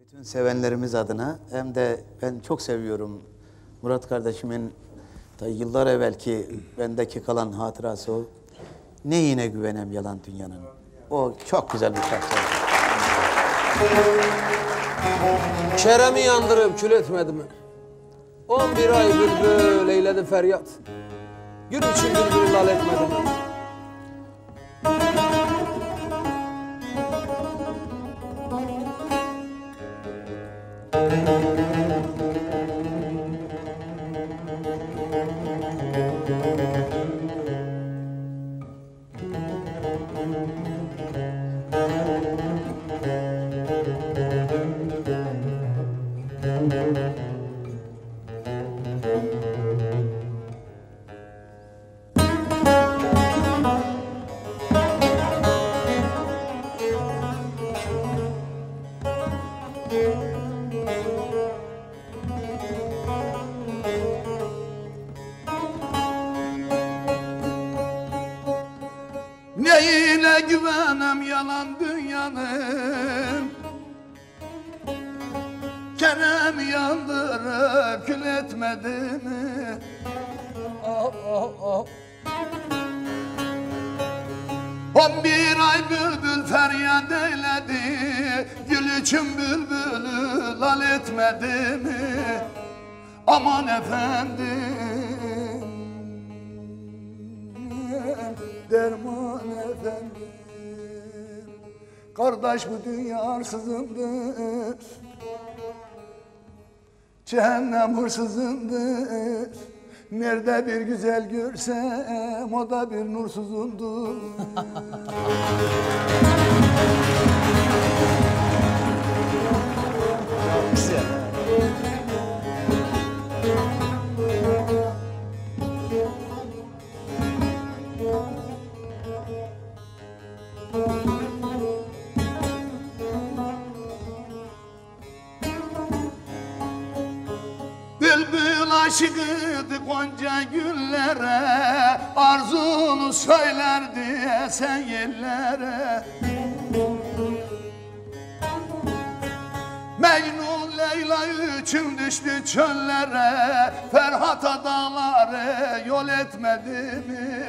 Bütün sevenlerimiz adına hem de ben çok seviyorum Murat kardeşimin da yıllar evvelki bendeki kalan hatırası o. Neyine güvenem yalan dünyanın. O çok güzel bir şarkı. Kerem'i yandırıp kül etmedi mi? 11 ay bülbül eyledi feryat. Gül için bülbül lal etmedi mi? Neyine güvenem yalan dünyanın, Kerem yandırıp kül etmedi mi? Oh, oh, oh. 11 ay bülbül feryat eyledi, gül için bülbülü lal etmedi mi? Aman efendim, derman efendim. Kardeş bu dünya arsızındır, cehennem hırsızındır. Nerede bir güzel görsem o da bir nursuzundur. Güzel. Bülbül aşıkıydı Gonca güllere, arzunu söylerdi esen yerlere. Mecnun Leyla için düştü çöllere, Ferhat'a dağları yol etmedi mi?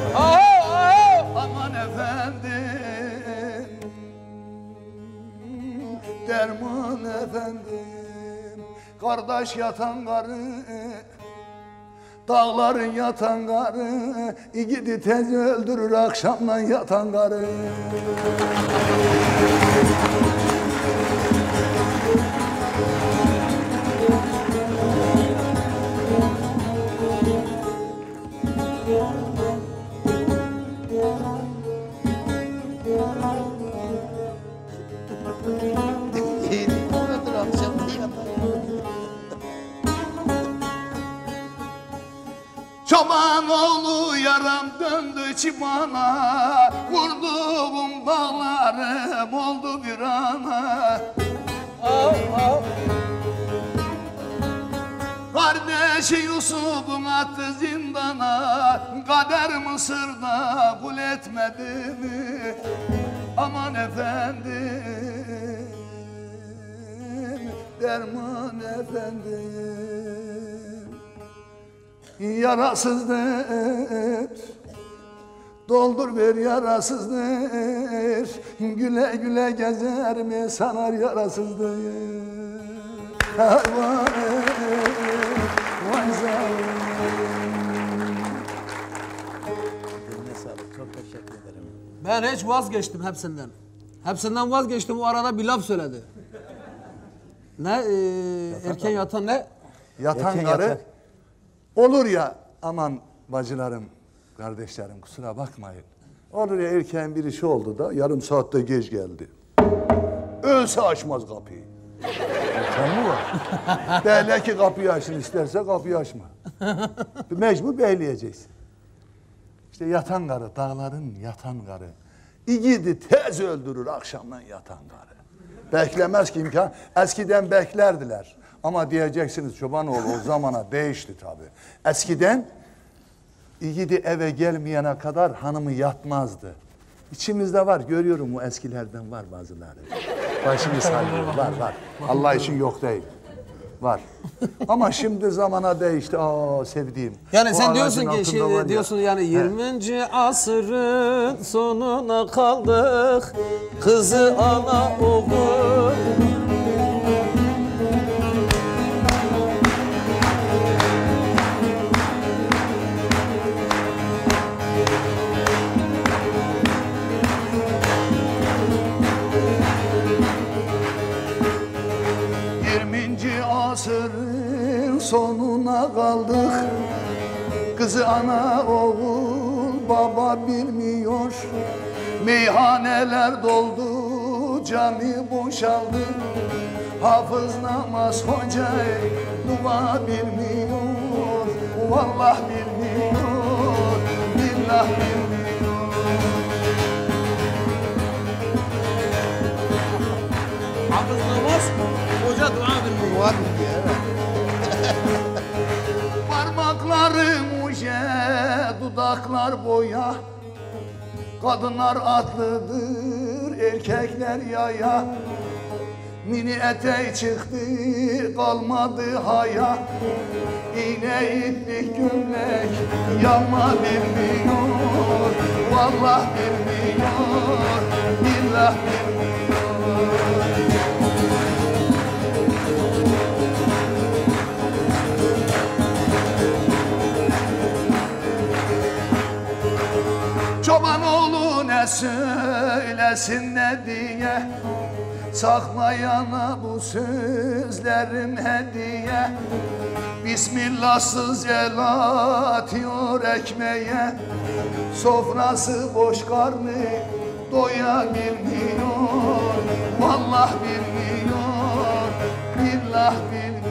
Aman efendim, derman efendim. Kardeş yatan karı, dağların yatan karı, gidi tez öldürür akşamdan yatan karı. Çoban oğlu yaram döndü çimana, vurduğum bağlarım oldu bir ana. Kardeşi Yusuf'un attı zindana, kader Mısır'da kul etmedi mi? Aman efendim, derman efendim. Yarasızdır, doldur ver yarasızdır, güle güle gezer mi sanar yarasızdır. Vay vay zalim. Çok teşekkür ederim. Ben hiç vazgeçtim hepsinden. Hepsinden vazgeçtim, o arada bir laf söyledi. Ne? Erken yatan ne? Yatan karı olur ya, aman bacılarım, kardeşlerim kusura bakmayın. Olur ya, erkeğin bir işi oldu da yarım saatte geç geldi. Ölse açmaz kapıyı. Sen mi var? Derler ki kapıyı açın, isterse kapıyı açma. Mecbur bekleyeceksin. İşte yatan karı, dağların yatan karı. İgidi tez öldürür akşamdan yatan karı. Beklemez ki imkan. Eskiden beklerdiler. Ama diyeceksiniz Çobanoğlu o zamana değişti tabii. Eskiden igidi eve gelmeyene kadar hanımı yatmazdı. İçimizde var, görüyorum, o eskilerden var bazıları. Başını sallıyor. Var. Allah için yok değil. Var. Ama şimdi zamana değişti. Aa sevdiğim. Yani O sen diyorsun ağacın ki altında var ya. diyorsun yani 20. asırın sonuna kaldık. Kızı ana oğul. Asırın sonuna kaldık. Kızı ana oğul baba bilmiyor. Meyhaneler doldu, cami boşaldı. Hafız namaz hoca dua bilmiyor. Vallah bilmiyor, billah bilmiyor. Hafız namaz, hoca dua bilmiyor. Parmaklarım uje, dudaklar boya. Kadınlar atlıdır, erkekler yaya. Mini eteği çıktı, kalmadı haya. İğne iplik gömlek, yanma bilmiyor. Vallah bilmiyor, billah bilmiyor. Çoban oğlu ne söylesin ne diye, saklayana bu sözlerim hediye. Bismillahsız el atıyor ekmeğe, sofrası boş karnı doyabilmiyor. Vallah bilmiyor, billah bilmiyor.